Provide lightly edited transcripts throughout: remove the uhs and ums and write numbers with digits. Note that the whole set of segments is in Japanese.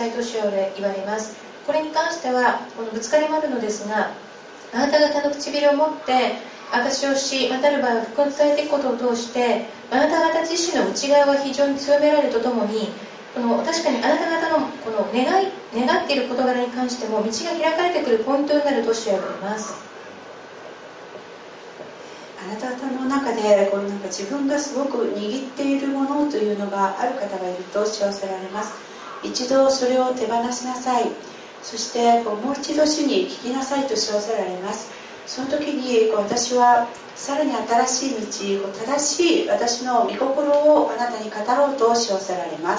いと主は言われます。これに関してはこのぶつかりもあるのですが、あなた方の唇を持って証しをし、またある場合は福音を伝えていくことを通して、あなた方自身の内側が非常に強められるとともに、確かにあなた方のこの願っている事柄に関しても道が開かれてくるポイントになると主は言われます。 あなた方の中でこの自分がすごく握っているものというのがある方がいると知らせられます。一度それを手放しなさい。そしてもう一度主に聞きなさいと知らせられます。その時に私はさらに新しい道、正しい私の御心をあなたに語ろうと知らせられます。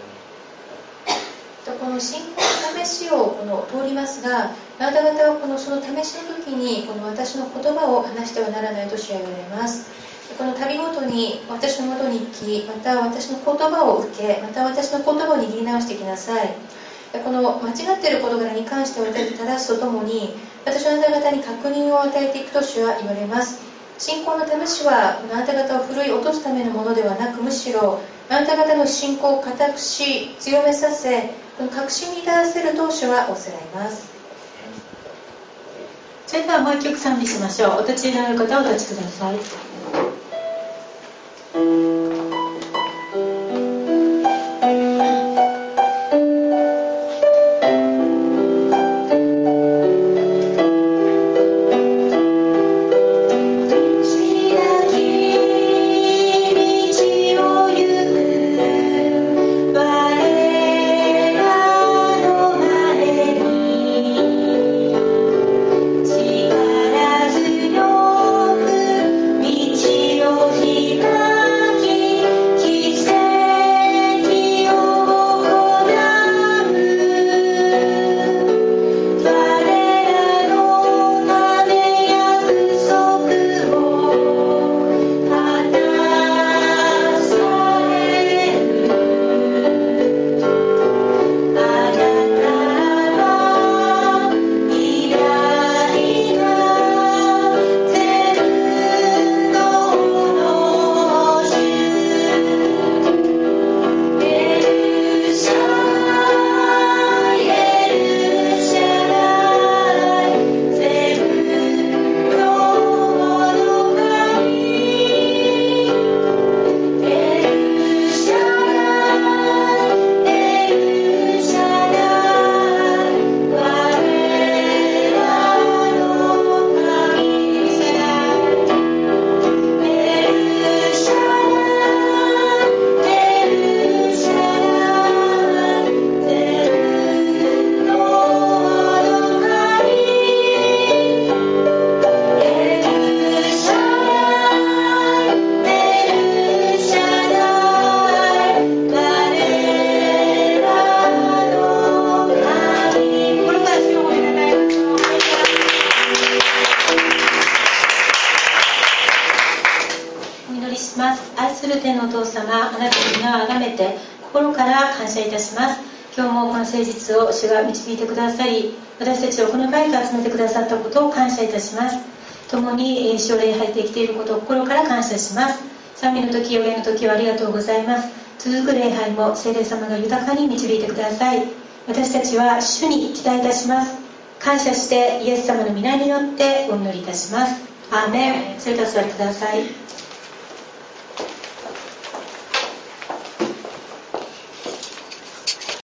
この信仰の試しを通りますが、あなた方はその試しの時に私の言葉を話してはならないと主は言われます。この旅ごとに私のもとに行き、また私の言葉を受け、また私の言葉を握り直してきなさい。この間違っている事柄に関して私を正すとともに、私はあなた方に確認を与えていくと主は言われます。信仰の試しはあなた方を奮い落とすためのものではなく、むしろあなた方の信仰を固くし、強めさせ、確信に至らせると主は仰せられます。 それではもう一曲賛美しましょう。お立ちになる方はお立ちください。愛する天のお父様、あなたの皆をあがめて心から感謝いたします。今日もこの誠実を主が導いてくださり、私たちをこの場へと集めてくださったことを感謝いたします。共に主を礼拝できていることを心から感謝します。賛美の時、予言の時をありがとうございます。続く礼拝も聖霊様が豊かに導いてください。私たちは主に期待いたします。感謝してイエス様の皆によってお祈りいたします。アーメン。それでは座りください。